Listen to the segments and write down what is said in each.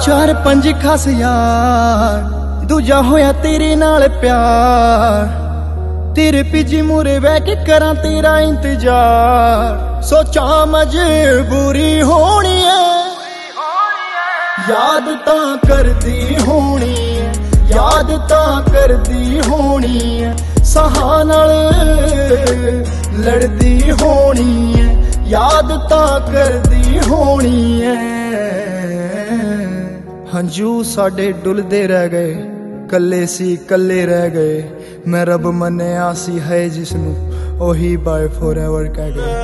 चार पंज खास यार दूजा होया तेरे नाल प्यार तेरे पीछे मुरे बह के करा तेरा इंतजार सोचा मजबूरी होनी है याद तां करदी होनी है याद तां करदी होनी है साहां नाल लड़दी होनी है याद तां करदी होनी है हंजू साडे डुलदे रह गए कल्ले सी कल्ले रह गए मैं रब मन्निया सी है जिसनू ओही बाय फॉरएवर कह गए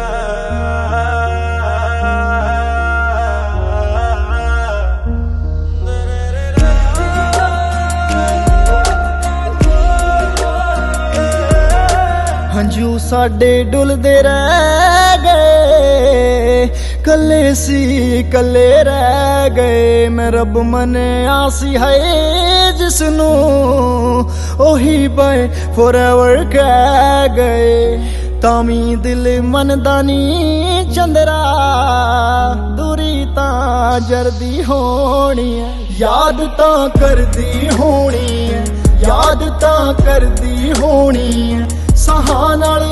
हंजू साडे डुलदे रह गए कल्ले सी कल्ले रह गए मैं रब मन्निया सी है जिसनू ओही बाय फॉरएवर कह गए तामी दिल मनदा नी चंदरा दूरी तां जरदी होनी है याद तां करदी होनी है याद तां करदी होनी है साहां नाल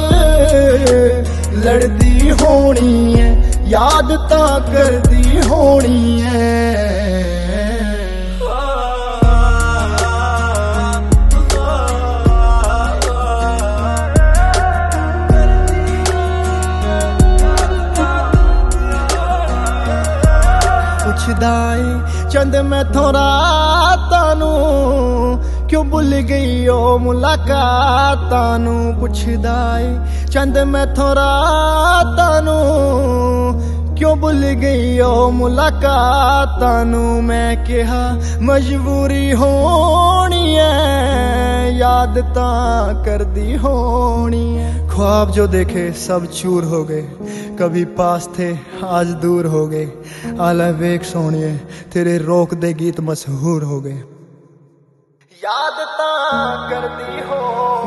लड़दी होनी है याद तां करदी होनी है पुछदा ए चंद मैथों रातां नू क्यों भुल गई ओ मुलाकातां नू पुछदा ए चंद मैथों रातां नू क्यों भुल गई ओ मुलाकातां नू मैं कहा मजबूरी होनी है याद तां करदी होनी है ख्वाब जो देखे सब चूर हो गए कभी पास थे आज दूर हो गए आला वेख सोनिए तेरे रोक दे गीत मशहूर हो गए याद तां करदी हो